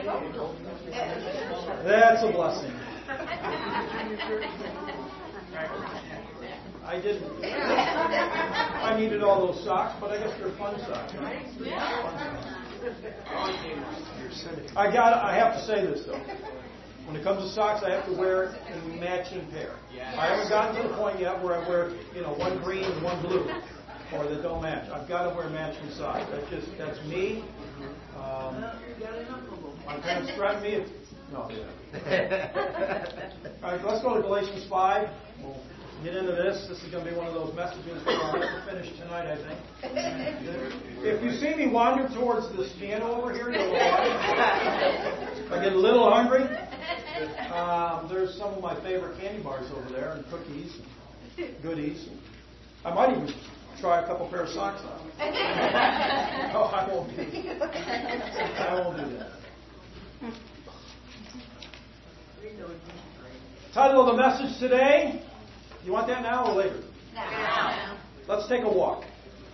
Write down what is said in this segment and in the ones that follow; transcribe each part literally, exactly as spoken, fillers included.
That's a blessing. I didn't. I needed all those socks, but I guess they're fun socks, right? I got. I have to say this though. When it comes to socks, I have to wear a matching pair. I haven't gotten to the point yet where I wear, you know, one green and one blue, or that don't match. I've got to wear matching socks. That's just that's me. Um, my parents threatened me. If, no. All right, let's go to Galatians five. We'll get into this. This is going to be one of those messages we'll have to finish tonight, I think. If you see me wander towards this piano over here, you'll if I get a little hungry, um, there's some of my favorite candy bars over there, and cookies, and goodies. I might even try a couple pair of socks on. No, I won't do that. I won't do that. Title of the message today. You want that now or later? Now. Let's take a walk.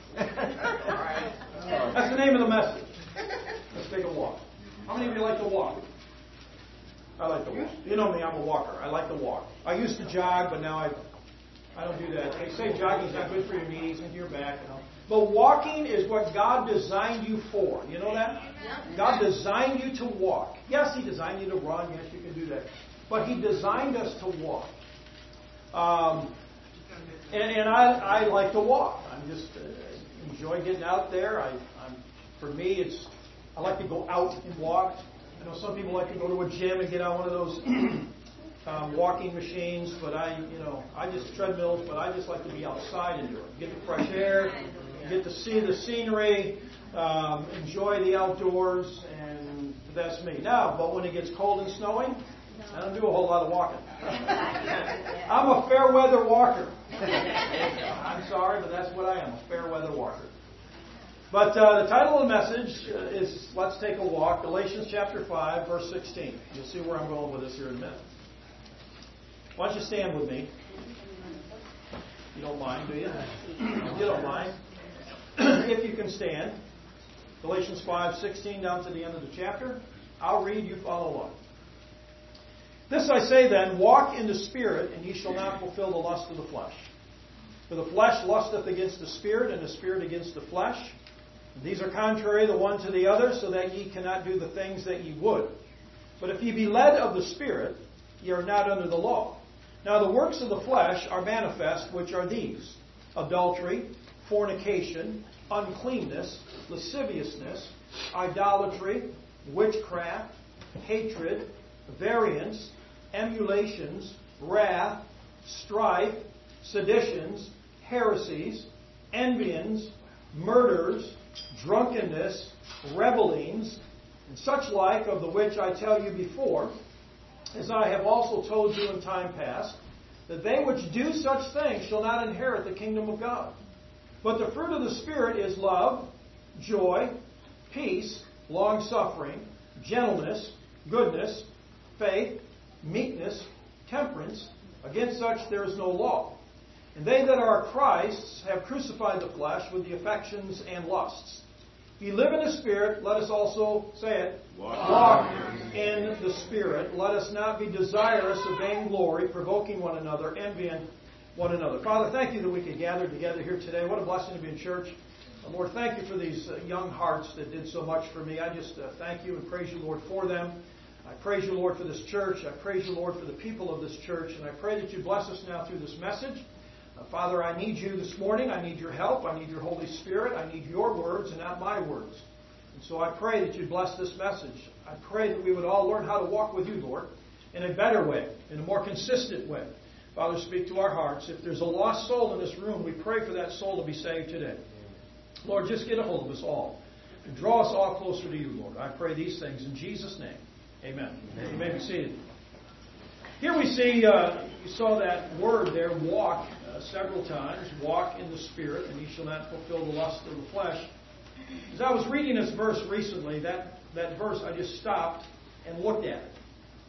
That's the name of the message. Let's take a walk. How many of you like to walk? I like to walk. You know me, I'm a walker. I like to walk. I used to jog, but now I I don't do that. They say jogging's not good for your knees and your back. You know. But walking is what God designed you for. You know that? God designed you to walk. Yes, He designed you to run. Yes, you can do that. But He designed us to walk. Um, and, and I, I like to walk. I'm just uh, enjoy getting out there. I, I'm, for me, it's I like to go out and walk. I know some people like to go to a gym and get on one of those um, walking machines, but I, you know, I just treadmills. But I just like to be outside and do it. Get the fresh air, get to see the scenery, um, enjoy the outdoors, and that's me. Now, but when it gets cold and snowing, I don't do a whole lot of walking. I'm a fair weather walker. I'm sorry, but that's what I am, a fair weather walker. But uh, the title of the message is Let's Take a Walk, Galatians chapter five, verse sixteen. You'll see where I'm going with this here in a minute. Why don't you stand with me? You don't mind, do you? You don't mind. If you can stand. Galatians five sixteen down to the end of the chapter. I'll read, you follow along. This I say then, walk in the Spirit, and ye shall not fulfill the lust of the flesh. For the flesh lusteth against the Spirit, and the Spirit against the flesh. And these are contrary the one to the other, so that ye cannot do the things that ye would. But if ye be led of the Spirit, ye are not under the law. Now the works of the flesh are manifest, which are these: adultery, fornication, uncleanness, lasciviousness, idolatry, witchcraft, hatred, variance, emulations, wrath, strife, seditions, heresies, envyings, murders, drunkenness, revellings, and such like, of the which I tell you before, as I have also told you in time past, that they which do such things shall not inherit the kingdom of God. But the fruit of the Spirit is love, joy, peace, long-suffering, gentleness, goodness, faith, meekness, temperance. Against such there is no law. And they that are Christ's have crucified the flesh with the affections and lusts. If ye live in the Spirit, let us also, say it, walk, walk in the Spirit. Let us not be desirous of vainglory, provoking one another, envying one another. Father, thank you that we could gather together here today. What a blessing to be in church. Uh, Lord, thank you for these uh, young hearts that did so much for me. I just uh, thank you and praise you, Lord, for them. I praise you, Lord, for this church. I praise you, Lord, for the people of this church. And I pray that you bless us now through this message. Uh, Father, I need you this morning. I need your help. I need your Holy Spirit. I need your words and not my words. And so I pray that you bless this message. I pray that we would all learn how to walk with you, Lord, in a better way, in a more consistent way. Father, speak to our hearts. If there's a lost soul in this room, we pray for that soul to be saved today. Lord, just get a hold of us all. And draw us all closer to you, Lord. I pray these things in Jesus' name. Amen. Amen. You may be seated. Here we see, uh, you saw that word there, walk, uh, several times. Walk in the Spirit, and ye shall not fulfill the lust of the flesh. As I was reading this verse recently, that, that verse, I just stopped and looked at it.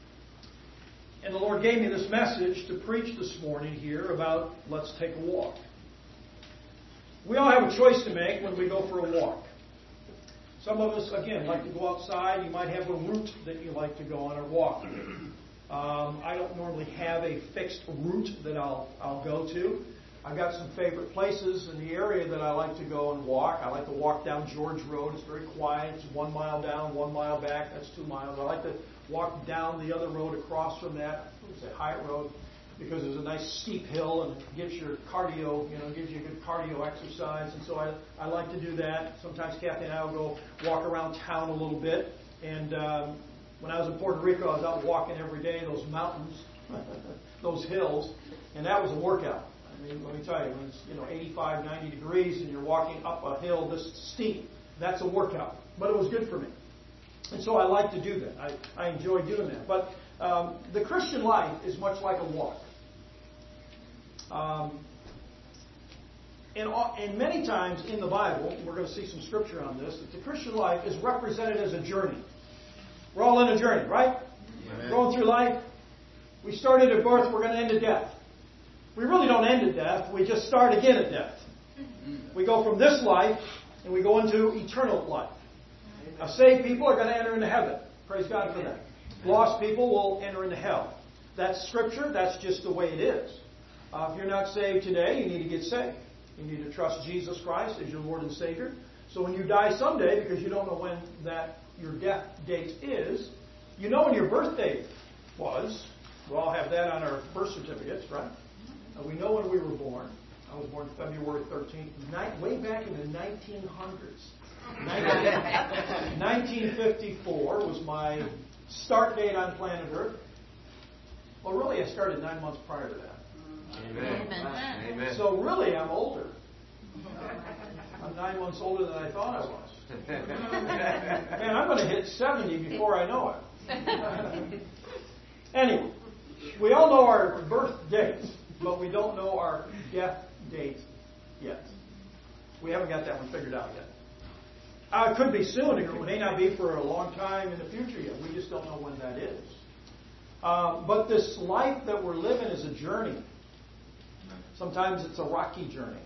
And the Lord gave me this message to preach this morning here about let's take a walk. We all have a choice to make when we go for a walk. Some of us, again, like to go outside. You might have a route that you like to go on or walk. Um, I don't normally have a fixed route that I'll I'll go to. I've got some favorite places in the area that I like to go and walk. I like to walk down George Road. It's very quiet. It's one mile down, one mile back. That's two miles. I like to walk down the other road across from that. It's a Hyatt Road because there's a nice steep hill and it gets your cardio, you know, gives you a good cardio exercise. And so I, I like to do that. Sometimes Kathy and I will go walk around town a little bit. And um, when I was in Puerto Rico, I was out walking every day, those mountains, those hills, and that was a workout. I mean, let me tell you, when it's, you know, eighty-five, ninety degrees and you're walking up a hill this steep, that's a workout. But it was good for me. And so I like to do that. I, I enjoy doing that. But um, the Christian life is much like a walk. Um, and, and many times in the Bible, we're going to see some scripture on this, that the Christian life is represented as a journey. We're all in a journey, right? Amen. Going through life. We started at birth, we're going to end at death. We really don't end at death, we just start again at death. We go from this life and we go into eternal life. Now, saved people are going to enter into heaven. Praise God for that. Lost people will enter into hell. That's Scripture. That's just the way it is. Uh, if you're not saved today, you need to get saved. You need to trust Jesus Christ as your Lord and Savior. So when you die someday, because you don't know when that your death date is, you know when your birth date was. We all have that on our birth certificates, right? Uh, we know when we were born. I was born February thirteenth, way back in the nineteen hundreds. nineteen fifty-four was my start date on planet Earth. Well, really, I started nine months prior to that. Amen. Amen. So really, I'm older. I'm nine months older than I thought I was. Man, I'm going to hit seventy before I know it. Anyway, we all know our birth dates, but we don't know our death date yet. We haven't got that one figured out yet. Uh, it could be soon. It may not be for a long time in the future yet. We just don't know when that is. Uh, but this life that we're living is a journey. Sometimes it's a rocky journey.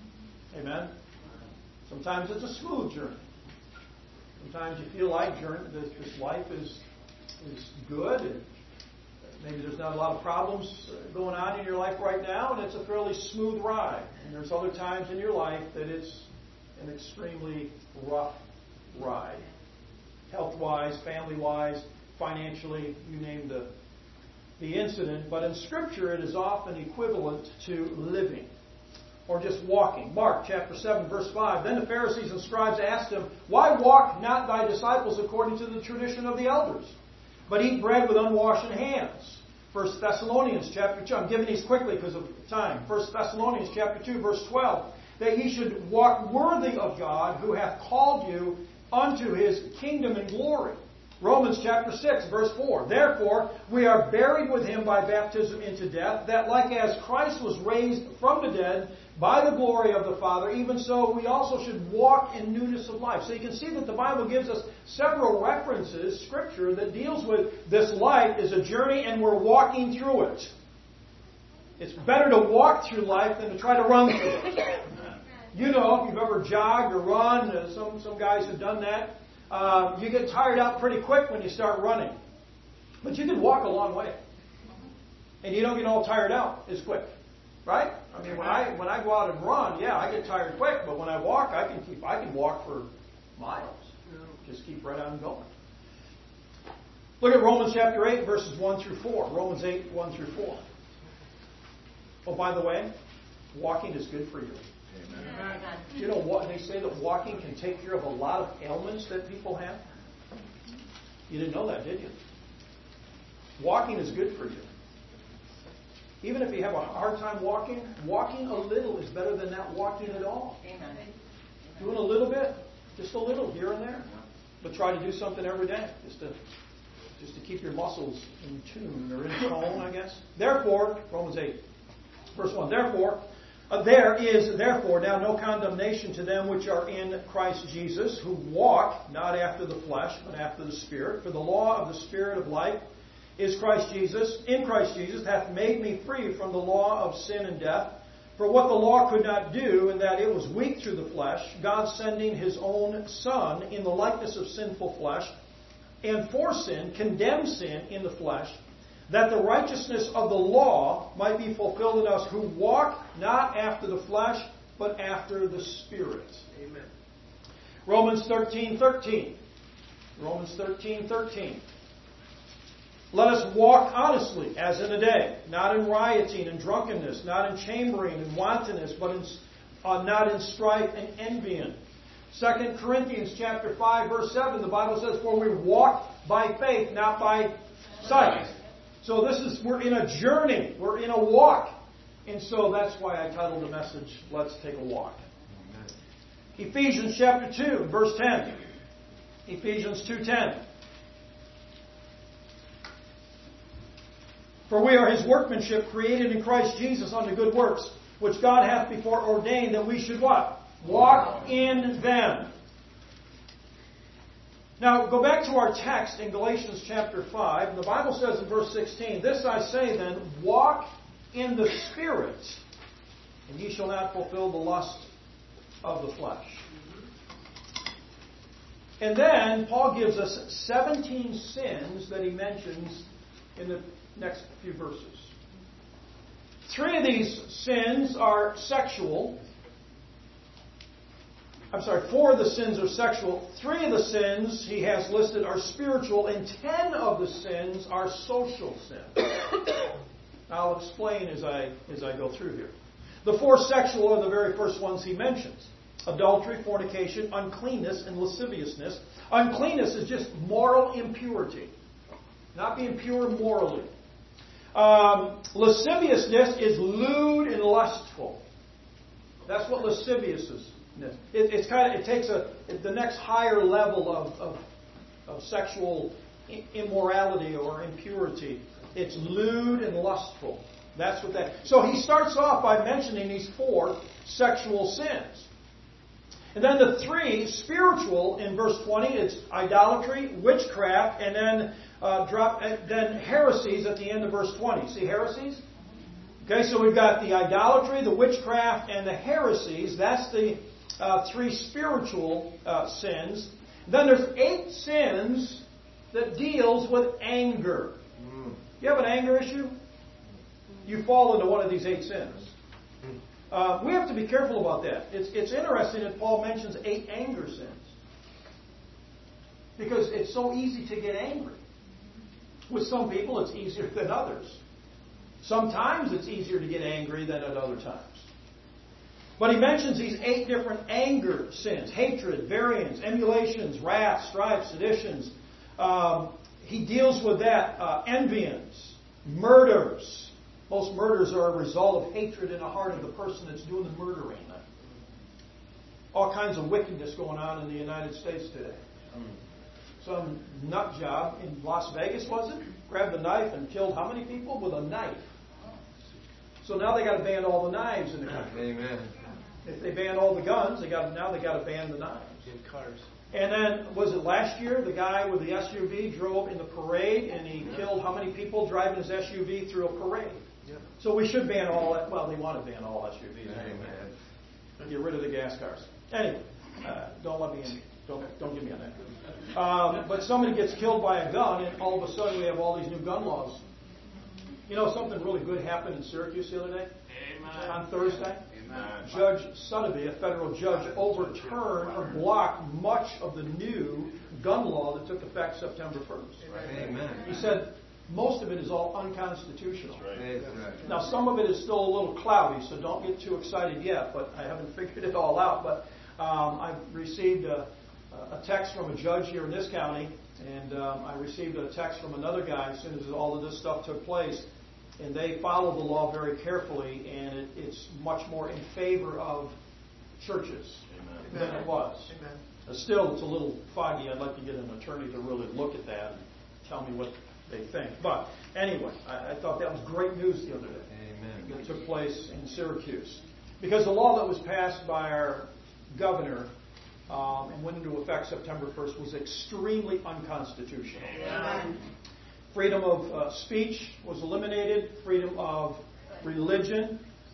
Amen? Sometimes it's a smooth journey. Sometimes you feel like journey, this, this life is is good, and maybe there's not a lot of problems going on in your life right now, and it's a fairly smooth ride. And there's other times in your life that it's an extremely rough ride. Health-wise, family-wise, financially, you name the, the incident. But in Scripture, it is often equivalent to living or just walking. Mark chapter seven, verse five. Then the Pharisees and scribes asked him, "Why walk not thy disciples according to the tradition of the elders, but eat bread with unwashed hands?" First Thessalonians chapter two. I'm giving these quickly because of time. First Thessalonians chapter two, verse twelve. That ye should walk worthy of God, who hath called you unto His kingdom and glory. Romans chapter six, verse four. Therefore, we are buried with Him by baptism into death, that like as Christ was raised from the dead by the glory of the Father, even so we also should walk in newness of life. So you can see that the Bible gives us several references, Scripture, that deals with this life is a journey and we're walking through it. It's better to walk through life than to try to run through it. You know, if you've ever jogged or run, uh, some, some guys have done that, uh, you get tired out pretty quick when you start running. But you can walk a long way. And you don't get all tired out as quick. Right? I mean, when I when I go out and run, yeah, I get tired quick. But when I walk, I can keep I can walk for miles. Just keep right on going. Look at Romans chapter eight, verses one through four. Romans eight, one through four. Oh, by the way, walking is good for you. Amen. You know what? They say that walking can take care of a lot of ailments that people have. You didn't know that, did you? Walking is good for you. Even if you have a hard time walking, walking a little is better than not walking at all. Amen. Doing a little bit, just a little here and there. But try to do something every day, just to just to keep your muscles in tune or in tone, I guess. Therefore, Romans eight, verse one. Therefore, uh, there is therefore now no condemnation to them which are in Christ Jesus, who walk not after the flesh, but after the Spirit. For the law of the Spirit of life is Christ Jesus, in Christ Jesus, hath made me free from the law of sin and death. For what the law could not do, in that it was weak through the flesh, God sending His own Son in the likeness of sinful flesh, and for sin, condemned sin in the flesh, that the righteousness of the law might be fulfilled in us who walk not after the flesh, but after the Spirit. Amen. Romans thirteen thirteen. Romans thirteen thirteen. Let us walk honestly, as in the day, not in rioting and drunkenness, not in chambering and wantonness, but in, uh, not in strife and envying. Second Corinthians chapter five, verse seven, the Bible says, "For we walk by faith, not by sight." So this is, we're in a journey, we're in a walk. And so that's why I titled the message, Let's Take a Walk. Amen. Ephesians chapter two, verse ten. Ephesians two ten. For we are His workmanship, created in Christ Jesus unto good works, which God hath before ordained that we should what? Walk in them. Now, go back to our text in Galatians chapter five. The Bible says in verse sixteen, "This I say then, walk in the Spirit, and ye shall not fulfill the lust of the flesh." And then Paul gives us seventeen sins that he mentions in the next few verses. Three of these sins are sexual. I'm sorry, four of the sins are sexual. Three of the sins he has listed are spiritual, and ten of the sins are social sins. I'll explain as I as I go through here. The four sexual are the very first ones he mentions. Adultery, fornication, uncleanness, and lasciviousness. Uncleanness is just moral impurity. Not being pure morally. Um, lasciviousness is lewd and lustful. That's what lasciviousness is. It, it's kind of it takes a the next higher level of, of, of sexual immorality or impurity. It's lewd and lustful. That's what that. So he starts off by mentioning these four sexual sins. And then the three spiritual in verse twenty, it's idolatry, witchcraft, and then uh, drop and then heresies at the end of verse twenty. See heresies? Okay, so we've got the idolatry, the witchcraft, and the heresies. That's the uh, three spiritual uh, sins. Then there's eight sins that deals with anger. You have an anger issue? You fall into one of these eight sins. Uh, we have to be careful about that. It's, it's interesting that Paul mentions eight anger sins. Because it's so easy to get angry. With some people, it's easier than others. Sometimes it's easier to get angry than at other times. But he mentions these eight different anger sins. Hatred, variance, emulations, wrath, strife, seditions. Um, he deals with that. Uh, envyings, murders. Most murders are a result of hatred in the heart of the person that's doing the murdering. All kinds of wickedness going on in the United States today. Some nut job in Las Vegas, was it? Grabbed a knife and killed how many people with a knife? So now they got to ban all the knives in the country. Amen. If they ban all the guns, they got now they got to ban the knives. In cars. And then, was it last year, the guy with the S U V drove in the parade and he killed how many people driving his S U V through a parade? Yeah. So we should ban all that. Well, they want to ban all S U Vs. Amen. Get rid of the gas cars. Anyway, uh, don't let me in. Don't don't get me on that. Um, but somebody gets killed by a gun, and all of a sudden we have all these new gun laws. You know, something really good happened in Syracuse the other day. Amen. On Thursday. Amen. Judge Sotheby, a federal judge, overturned or blocked much of the new gun law that took effect September first. Amen. He said most of it is all unconstitutional. Right. Now, some of it is still a little cloudy, so don't get too excited yet, but I haven't figured it all out. But um, I've received a, a text from a judge here in this county, and um, I received a text from another guy as soon as all of this stuff took place. And they follow the law very carefully, and it, it's much more in favor of churches Amen. Than it was. Amen. Uh, still, it's a little foggy. I'd like to get an attorney to really look at that and tell me what they think. But anyway, I, I thought that was great news the other day. Amen. That took place in Syracuse. Because the law that was passed by our governor um, and went into effect September first was extremely unconstitutional. Amen. Freedom of uh, speech was eliminated. Freedom of religion.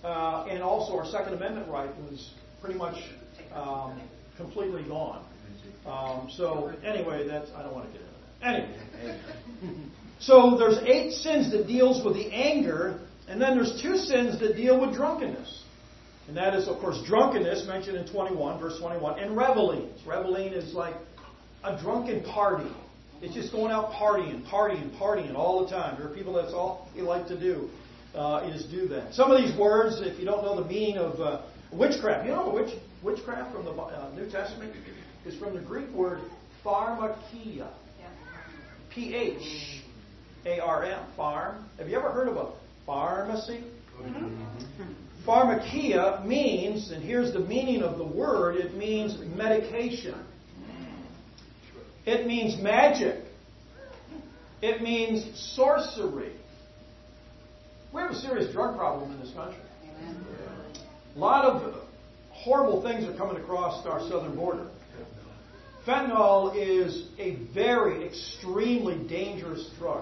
uh, and also our Second Amendment right was pretty much um, completely gone. Um, so anyway, that's I don't want to get into that. Anyway, so there's eight sins that deals with the anger, and then there's two sins that deal with drunkenness. And that is, of course, drunkenness, mentioned in twenty-one, verse twenty-one, and revelings. Reveling is like a drunken party. It's just going out partying, partying, partying all the time. There are people that's all they like to do, uh, is do that. Some of these words, if you don't know the meaning of uh, witchcraft, you know witch, witchcraft from the uh, New Testament is from the Greek word pharmakia. P H A R M, farm. Have you ever heard of a pharmacy? Mm-hmm. Pharmakia means, and here's the meaning of the word, it means medication. It means magic. It means sorcery. We have a serious drug problem in this country. A lot of horrible things are coming across our southern border. Fentanyl is a very, extremely dangerous drug.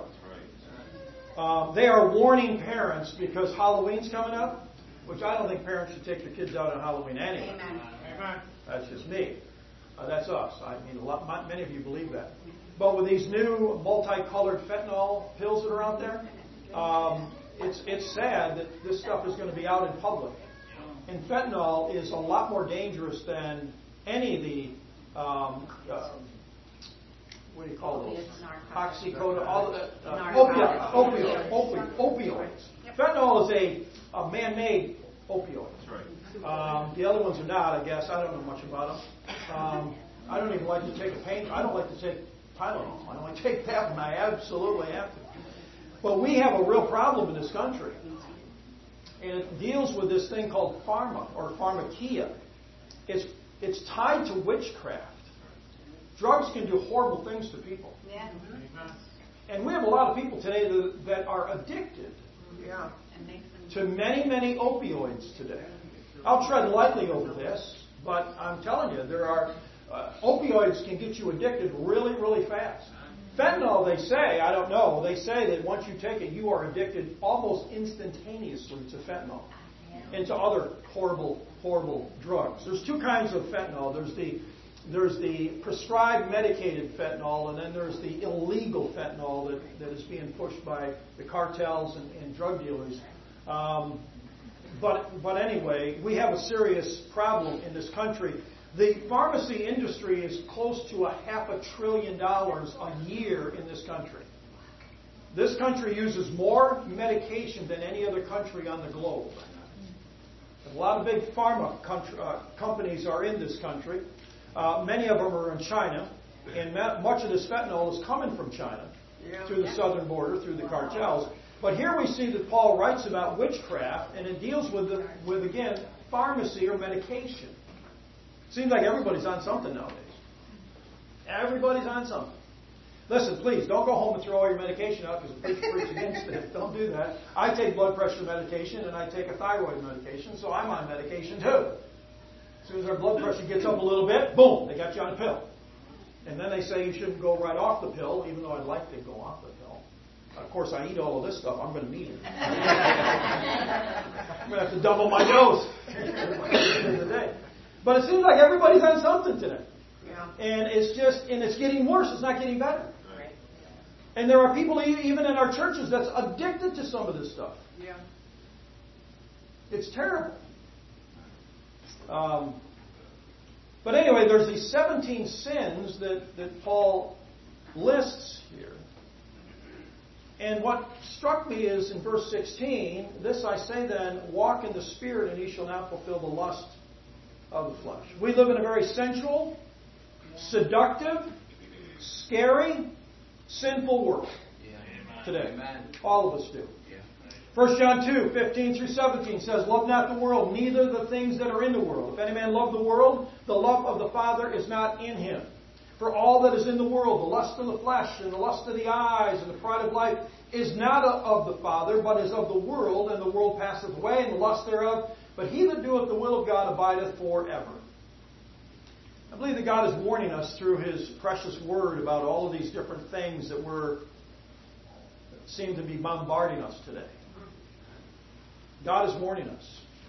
Uh, they are warning parents because Halloween's coming up, which I don't think parents should take their kids out on Halloween anyway. Amen. That's just me. Uh, that's us. I mean, a lot, many of you believe that. But with these new multicolored fentanyl pills that are out there, um, it's it's sad that this stuff is going to be out in public. And fentanyl is a lot more dangerous than any of the um, uh, what do you call those? Oxycodone, all of that. Uh, opioids, opioids, opioids, opioids. Fentanyl is a, a man-made opioid. Um, the other ones are not, I guess. I don't know much about them. Um, I don't even like to take a pain. I don't like to take Tylenol. I don't like to take that one. I absolutely have to. But we have a real problem in this country. And it deals with this thing called pharma, or pharmakia. It's, it's tied to witchcraft. Drugs can do horrible things to people. Yeah. And we have a lot of people today that, that are addicted yeah. to many, many opioids today. I'll tread lightly over this, but I'm telling you, there are uh, opioids can get you addicted really, really fast. Fentanyl, they say, I don't know, they say that once you take it, you are addicted almost instantaneously to fentanyl and to other horrible, horrible drugs. There's two kinds of fentanyl. There's the There's the prescribed medicated fentanyl, and then there's the illegal fentanyl that, that is being pushed by the cartels and, and drug dealers. Um, but, but anyway, we have a serious problem in this country. The pharmacy industry is close to a half a trillion dollars a year in this country. This country uses more medication than any other country on the globe. A lot of big pharma country, uh, companies are in this country. Uh, many of them are in China, and ma- much of this fentanyl is coming from China yeah. through the yeah. southern border, through the cartels. But here we see that Paul writes about witchcraft, and it deals with, the, with again, pharmacy or medication. Seems like everybody's on something nowadays. Everybody's on something. Listen, please, don't go home and throw all your medication out because the preacher preaches against it. Don't do that. I take blood pressure medication, and I take a thyroid medication, so I'm on medication too. As soon as our blood pressure gets up a little bit, boom, they got you on a pill. And then they say you shouldn't go right off the pill, even though I'd like to go off the pill. Of course, I eat all of this stuff. I'm going to need it. I'm going to have to double my dose in the day. But it seems like everybody's on something today. Yeah. And it's just, and it's getting worse. It's not getting better. Right. And there are people even in our churches that's addicted to some of this stuff. Yeah. It's terrible. Um, but anyway, there's these seventeen sins that, that Paul lists here. And what struck me is in verse sixteen, this I say then, walk in the Spirit, and ye shall not fulfill the lust of the flesh. We live in a very sensual, seductive, scary, sinful world today. All of us do. First John two, fifteen through seventeen says, love not the world, neither the things that are in the world. If any man love the world, the love of the Father is not in him. For all that is in the world, the lust of the flesh, and the lust of the eyes, and the pride of life, is not of the Father, but is of the world, and the world passeth away, and the lust thereof. But he that doeth the will of God abideth forever. I believe that God is warning us through His precious Word about all of these different things that we're that seem to be bombarding us today. God is warning us.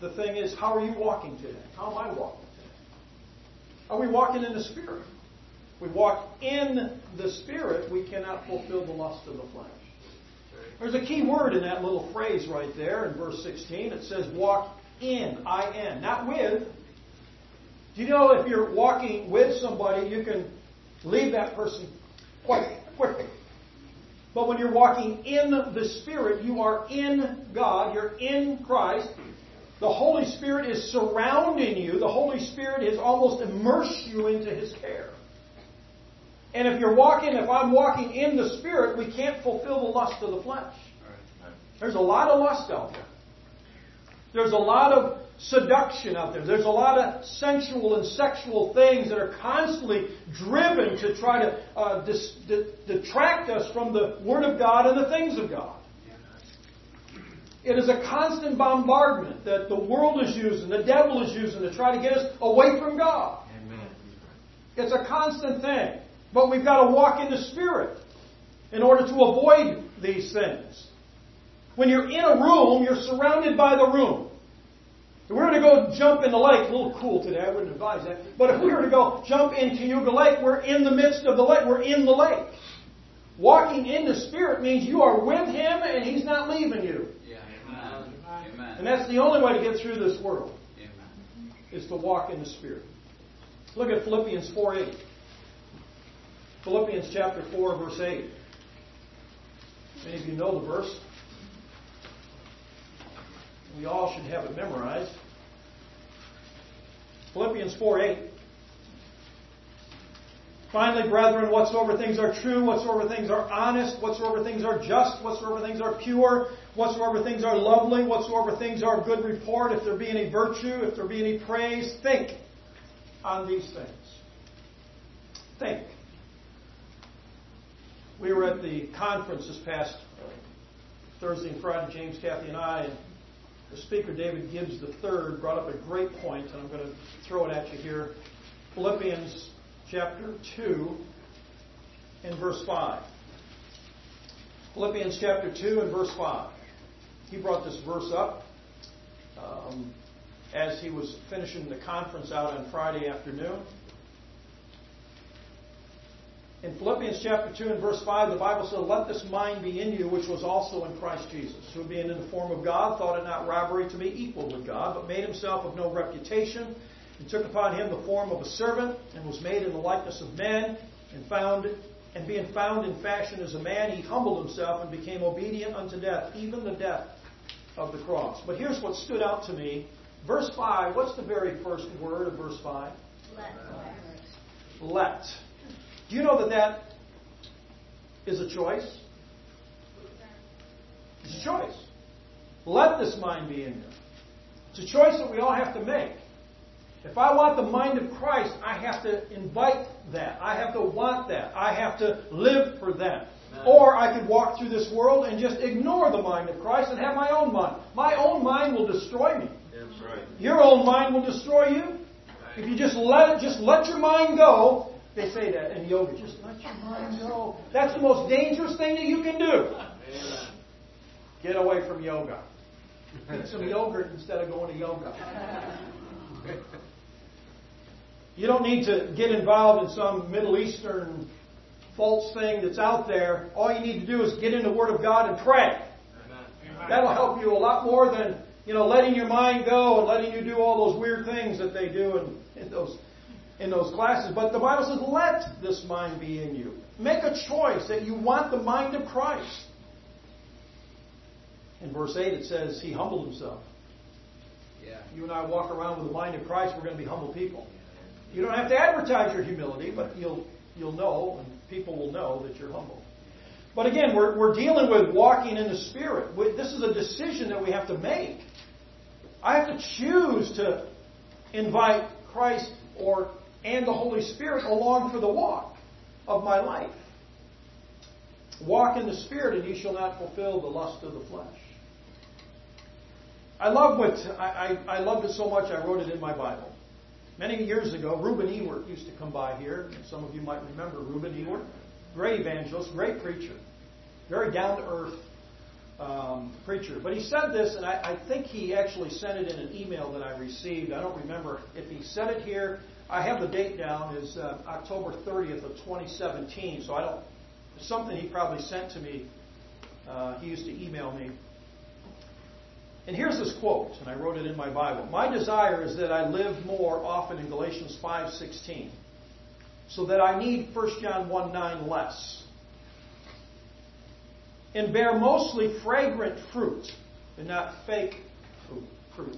the thing is, how are you walking today? How am I walking today? Are we walking in the Spirit? If we walk in the Spirit, we cannot fulfill the lust of the flesh. There's a key word in that little phrase right there in verse sixteen. It says walk in, I N, not with. Do you know if you're walking with somebody, you can leave that person quite quickly. But when you're walking in the Spirit, you are in God, you're in Christ. The Holy Spirit is surrounding you. The Holy Spirit has almost immersed you into His care. And if you're walking, if I'm walking in the Spirit, we can't fulfill the lust of the flesh. There's a lot of lust out there. There's a lot of seduction out there. There's a lot of sensual and sexual things that are constantly driven to try to uh, dis- d- detract us from the Word of God and the things of God. It is a constant bombardment that the world is using, the devil is using to try to get us away from God. Amen. It's a constant thing. But we've got to walk in the Spirit in order to avoid these things. When you're in a room, you're surrounded by the room. If we were to go jump in the lake, a little cool today, I wouldn't advise that. But if we were to go jump into Cayuga Lake, we're in the midst of the lake. We're in the lake. Walking in the Spirit means you are with Him and He's not leaving you. Yeah, amen. Amen. And that's the only way to get through this world, Amen. is to walk in the Spirit. Look at Philippians four eight. Philippians chapter four, verse eight. Many of you know the verse. We all should have it memorized. Philippians four eight. Finally, brethren, whatsoever things are true, whatsoever things are honest, whatsoever things are just, whatsoever things are pure, whatsoever things are lovely, whatsoever things are of good report, if there be any virtue, if there be any praise, think on these things. Think. We were at the conference this past uh, Thursday and Friday, James, Kathy, and I, and the speaker, David Gibbs the third, brought up a great point, and I'm going to throw it at you here. Philippians chapter two and verse five. Philippians chapter two and verse five. He brought this verse up um, as he was finishing the conference out on Friday afternoon. In Philippians chapter two and verse five, the Bible says, let this mind be in you, which was also in Christ Jesus, who being in the form of God, thought it not robbery to be equal with God, but made himself of no reputation, and took upon him the form of a servant, and was made in the likeness of men, and found and being found in fashion as a man, he humbled himself and became obedient unto death, even the death of the cross. But here's what stood out to me. Verse five, what's the very first word of verse five? Let. Let. Do you know that that is a choice? It's a choice. Let this mind be in you. It's a choice that we all have to make. If I want the mind of Christ, I have to invite that. I have to want that. I have to live for that. Amen. Or I could walk through this world and just ignore the mind of Christ and have my own mind. My own mind will destroy me. That's right. Your own mind will destroy you. If you just let it, just let your mind go. They say that in yoga, just let your mind go. That's the most dangerous thing that you can do. Amen. Get away from yoga. Eat some yogurt instead of going to yoga. You don't need to get involved in some Middle Eastern false thing that's out there. All you need to do is get in the Word of God and pray. Amen. That'll help you a lot more than, you know, letting your mind go and letting you do all those weird things that they do in, in those in those classes. But the Bible says, let this mind be in you. Make a choice that you want the mind of Christ. In verse eight it says, He humbled Himself. Yeah. You and I walk around with the mind of Christ, we're going to be humble people. You don't have to advertise your humility, but you'll you'll know, and people will know that you're humble. But again, we're, we're dealing with walking in the Spirit. This is a decision that we have to make. I have to choose to invite Christ or and the Holy Spirit along for the walk of my life. Walk in the Spirit, and ye shall not fulfill the lust of the flesh. I love what I, I, I loved it so much I wrote it in my Bible. Many years ago, Reuben Ewart used to come by here. Some of you might remember Reuben Ewart. Great evangelist, great preacher, very down to earth, um, preacher. But he said this, and I, I think he actually sent it in an email that I received. I don't remember if he said it here. I have the date down as uh, October thirtieth of twenty seventeen, so I don't. It's something he probably sent to me. Uh, he used to email me. And here's this quote, and I wrote it in my Bible. My desire is that I live more often in Galatians five sixteen, so that I need First John one nine less, and bear mostly fragrant fruit and not fake fruit.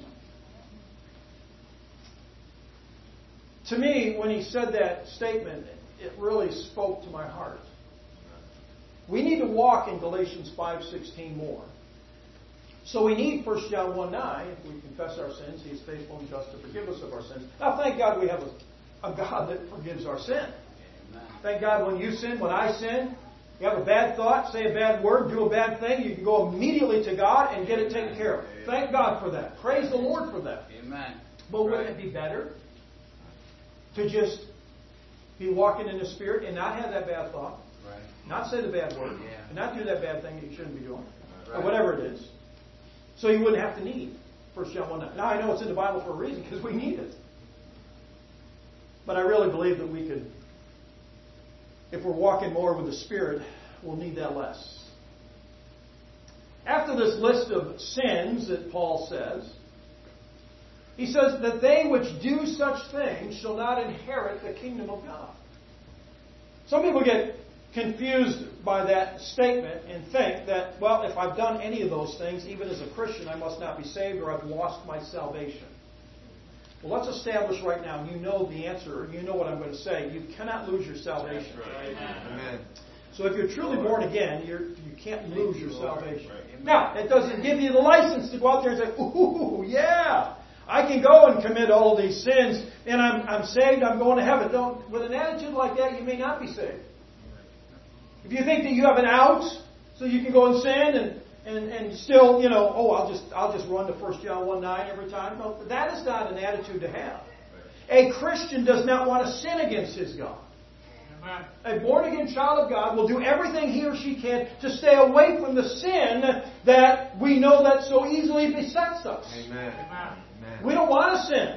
To me, when he said that statement, it really spoke to my heart. We need to walk in Galatians five sixteen more. So we need First John one nine. If we confess our sins, He is faithful and just to forgive us of our sins. Now, thank God we have a, a God that forgives our sin. Amen. Thank God when you sin, when I sin, you have a bad thought, say a bad word, do a bad thing, you can go immediately to God and get it taken care of. Thank God for that. Praise the Lord for that. Amen. But wouldn't it be better to just be walking in the Spirit and not have that bad thought, right. Not say the bad word, yeah. and not do that bad thing that you shouldn't be doing, right. or whatever it is, so you wouldn't have to need First John one nine. Now I know it's in the Bible for a reason, because we need it. But I really believe that we could, if we're walking more with the Spirit, we'll need that less. After this list of sins that Paul says, he says that they which do such things shall not inherit the kingdom of God. Some people get confused by that statement and think that, well, if I've done any of those things, even as a Christian, I must not be saved or I've lost my salvation. Well, let's establish right now, you know the answer, you know what I'm going to say. You cannot lose your salvation. Right. Amen. So if you're truly born again, you're, you can't lose your salvation. Now, it doesn't give you the license to go out there and say, ooh, yeah, I can go and commit all these sins, and I'm, I'm saved, I'm going to heaven. Don't, with an attitude like that, you may not be saved. If you think that you have an out, so you can go and sin and, and, and still, you know, oh, I'll just I'll just run to First John one nine every time. No, that is not an attitude to have. A Christian does not want to sin against his God. A born-again child of God will do everything he or she can to stay away from the sin that we know that so easily besets us. Amen. We don't want to sin.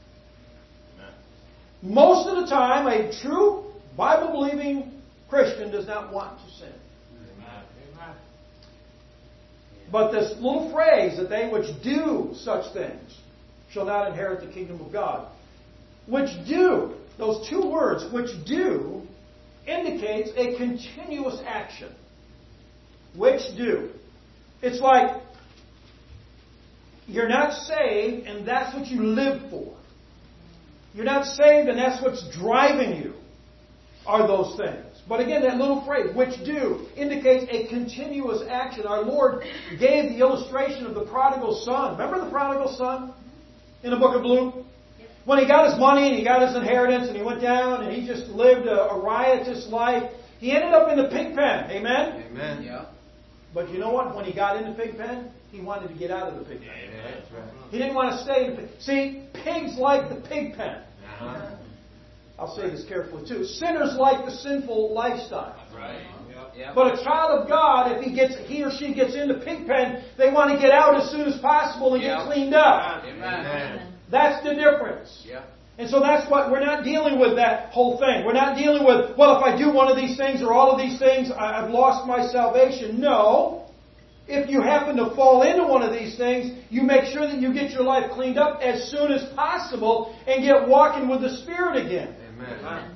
Most of the time, a true Bible-believing Christian does not want to sin. Amen. But this little phrase, that they which do such things shall not inherit the kingdom of God. Which do, those two words, which do, indicates a continuous action. Which do. It's like you're not saved and that's what you live for. You're not saved and that's what's driving you, are those things. But again, that little phrase, which do, indicates a continuous action. Our Lord gave the illustration of the prodigal son. Remember the prodigal son in the book of Luke? When he got his money and he got his inheritance and he went down and he just lived a, a riotous life, he ended up in the pig pen. Amen? Amen. Yeah. But you know what? When he got in the pig pen, he wanted to get out of the pig pen. Amen. That's right. He didn't want to stay in the pig. See, pigs like the pig pen. Uh-huh. I'll say this carefully too. Sinners like the sinful lifestyle. Right. Yep. But a child of God, if he gets, he or she gets in the pig pen, they want to get out as soon as possible and Yep. get cleaned up. Amen. Amen. That's the difference. Yeah. And so that's what, we're not dealing with that whole thing. We're not dealing with, well, if I do one of these things or all of these things, I- I've lost my salvation. No. If you happen to fall into one of these things, you make sure that you get your life cleaned up as soon as possible and get walking with the Spirit again. Amen.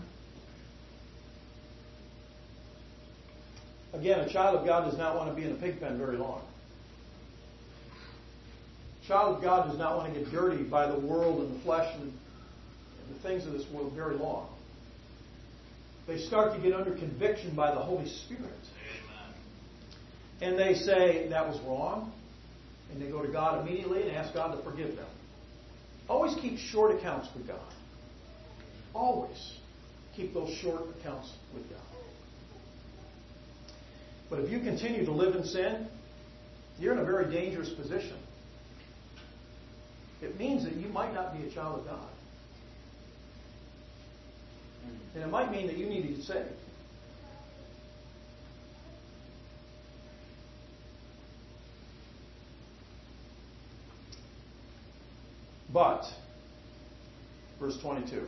Again, a child of God does not want to be in a pig pen very long. A child of God does not want to get dirty by the world and the flesh and the things of this world very long. They start to get under conviction by the Holy Spirit. And they say, that was wrong. And they go to God immediately and ask God to forgive them. Always keep short accounts with God. Always keep those short accounts with God. But if you continue to live in sin, you're in a very dangerous position. It means that you might not be a child of God. And it might mean that you need to get saved. But, verse twenty-two.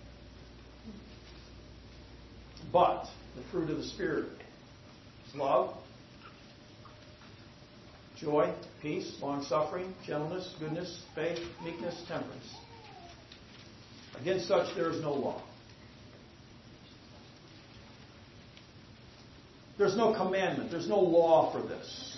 But the fruit of the Spirit is love, joy, peace, long-suffering, gentleness, goodness, faith, meekness, temperance. Against such there is no law. There's no commandment. There's no law for this.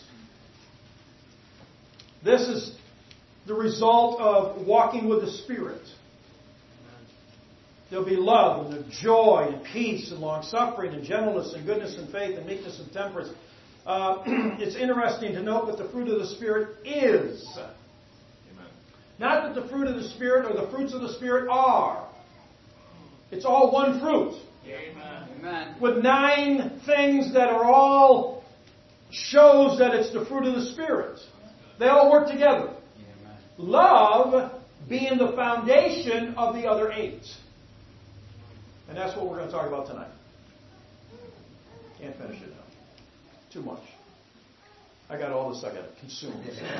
This is the result of walking with the Spirit. There'll be love and joy and peace and long-suffering and gentleness and goodness and faith and meekness and temperance. Uh, it's interesting to note what the fruit of the Spirit is. Amen. Not that the fruit of the Spirit or the fruits of the Spirit are. It's all one fruit. Amen. With nine things that are all shows that it's the fruit of the Spirit. They all work together. Amen. Love being the foundation of the other eight. And that's what we're going to talk about tonight. Can't finish it now. Too much. I got all this I got to consume.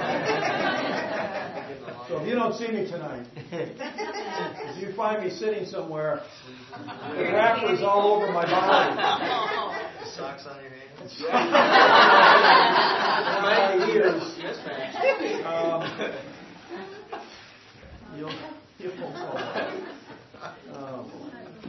So if you don't see me tonight, if you find me sitting somewhere, the wrappers all over my body. Socks on your hands. My ears. Um, you'll, you'll fall. Oh, boy.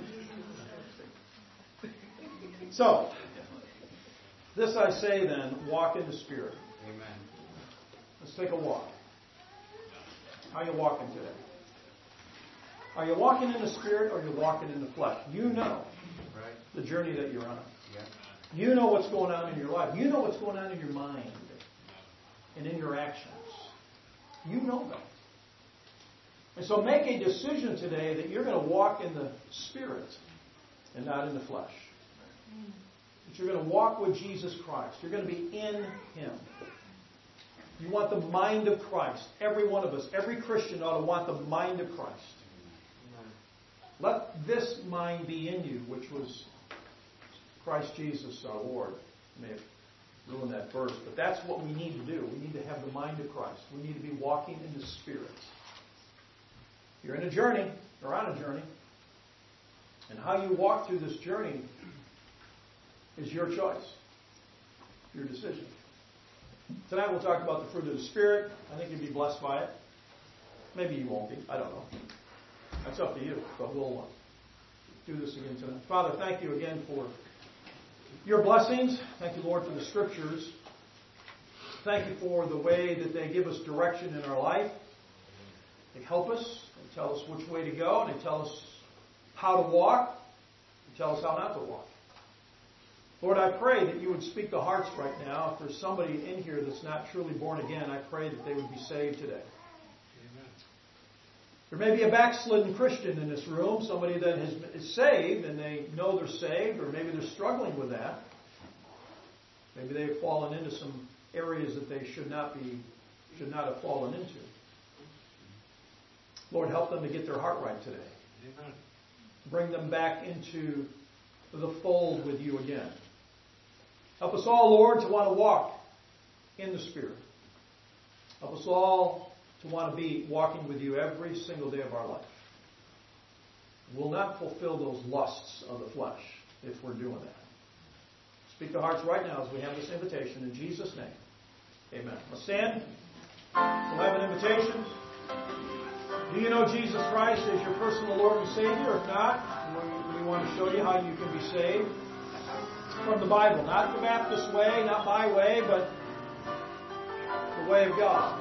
So, this I say then, walk in the Spirit. Amen. Let's take a walk. How are you walking today? Are you walking in the Spirit or are you walking in the flesh? You know the journey that you're on. You know what's going on in your life. You know what's going on in your mind and in your actions. You know that. And so make a decision today that you're going to walk in the Spirit and not in the flesh. That you're going to walk with Jesus Christ. You're going to be in Him. You want the mind of Christ. Every one of us, every Christian ought to want the mind of Christ. Let this mind be in you, which was Christ Jesus our Lord. I may have ruined that verse, but that's what we need to do. We need to have the mind of Christ. We need to be walking in the Spirit. You're in a journey, or on a journey. And how you walk through this journey is your choice, your decision. Tonight we'll talk about the fruit of the Spirit. I think you'll be blessed by it. Maybe you won't be. I don't know. That's up to you. But we'll uh, do this again tonight. Father, thank you again for your blessings. Thank you, Lord, for the Scriptures. Thank you for the way that they give us direction in our life. They help us. They tell us which way to go. And they tell us how to walk. They tell us how not to walk. Lord, I pray that you would speak to hearts right now. If there's somebody in here that's not truly born again, I pray that they would be saved today. Amen. There may be a backslidden Christian in this room, somebody that has, is saved and they know they're saved, or maybe they're struggling with that. Maybe they've fallen into some areas that they should not be, should not have fallen into. Lord, help them to get their heart right today. Amen. Bring them back into the fold with you again. Help us all, Lord, to want to walk in the Spirit. Help us all to want to be walking with you every single day of our life. We'll not fulfill those lusts of the flesh if we're doing that. Speak to hearts right now as we have this invitation in Jesus' name. Amen. Let's stand. We'll have an invitation. Do you know Jesus Christ as your personal Lord and Savior? If not, we, we want to show you how you can be saved from the Bible. Not the Baptist way, not my way, but the way of God.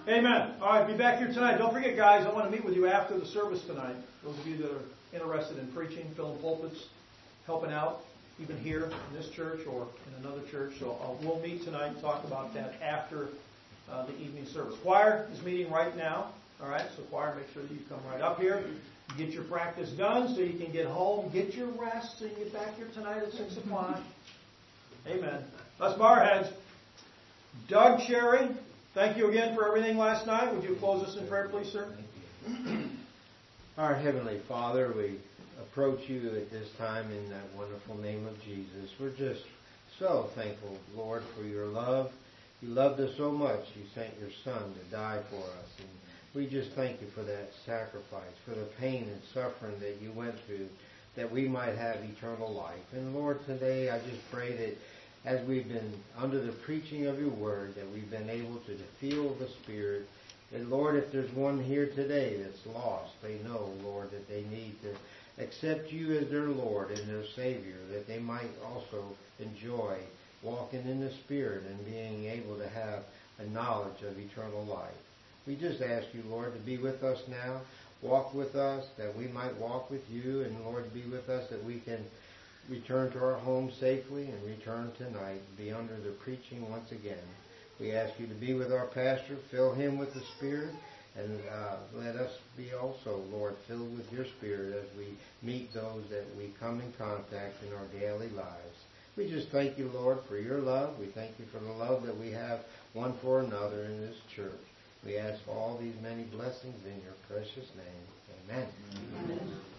Amen. All right, be back here tonight. Don't forget, guys, I want to meet with you after the service tonight. Those of you that are interested in preaching, filling pulpits, helping out, even here in this church or in another church. So uh, we'll meet tonight and talk about that after uh, the evening service. Choir is meeting right now. All right, so choir, make sure that you come right up here. Get your practice done so you can get home. Get your rest so you get back here tonight at six o'clock. Amen. Let's bow our heads. Doug, Sherry, thank you again for everything last night. Would you close us in prayer, please, sir? Our Heavenly Father, we approach you at this time in that wonderful name of Jesus. We're just so thankful, Lord, for your love. You loved us so much, you sent your Son to die for us. And we just thank you for that sacrifice, for the pain and suffering that you went through, that we might have eternal life. And Lord, today I just pray that as we've been under the preaching of your word, that we've been able to feel the Spirit. And Lord, if there's one here today that's lost, they know, Lord, that they need to accept you as their Lord and their Savior, that they might also enjoy walking in the Spirit and being able to have a knowledge of eternal life. We just ask you, Lord, to be with us now, walk with us, that we might walk with you, and Lord, be with us that we can return to our home safely and return tonight, be under the preaching once again. We ask you to be with our pastor, fill him with the Spirit, and uh, let us be also, Lord, filled with your Spirit as we meet those that we come in contact in our daily lives. We just thank you, Lord, for your love. We thank you for the love that we have one for another in this church. We ask for all these many blessings in your precious name. Amen. Amen.